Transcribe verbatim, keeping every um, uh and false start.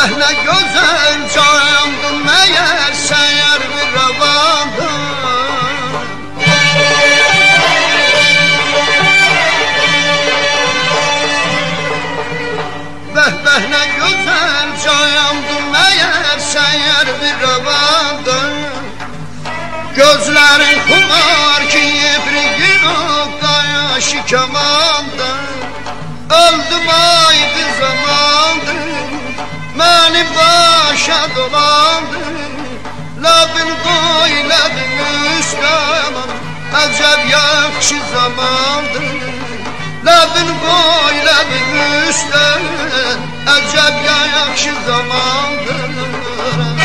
Vəhvəh nə gözəl candır, məyər səyər bir rəvandır. Vəhvəh nə gözəl candır, məyər səyər bir rəvandır. Gözlərin xumar ki, yeprigin oqdaya şikamandır. Öldüm aydı zamandır, məni başa dolandı. Ləbin qoy, ləbin üstəm, əcəb yaxşı zamandır. Ləbin qoy, ləbin üstəm, əcəb yaxşı zamandır.